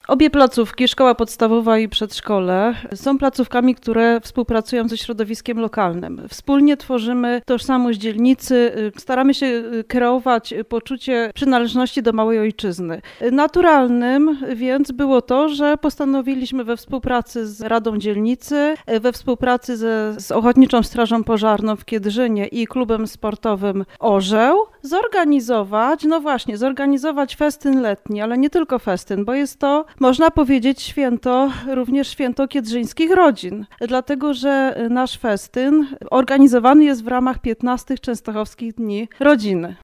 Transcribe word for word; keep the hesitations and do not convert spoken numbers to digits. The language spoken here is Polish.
Obie placówki, szkoła podstawowa i przedszkole, są placówkami, które współpracują ze środowiskiem lokalnym. Wspólnie tworzymy tożsamość dzielnicy, staramy się kreować poczucie przynależności do małej ojczyzny. Naturalnym więc było to, że postanowiliśmy we współpracy z Radą Dzielnicy, we współpracy ze, z Ochotniczą Strażą Pożarną w Kiedrzynie i klubem sportowym Orzeł zorganizować, no właśnie, zorganizować festyn letni, ale nie tylko festyn, bo jest to, można powiedzieć, święto, również święto kiedrzyńskich rodzin, dlatego że nasz festyn organizowany jest w ramach piętnastych Częstochowskich Dni Rodziny.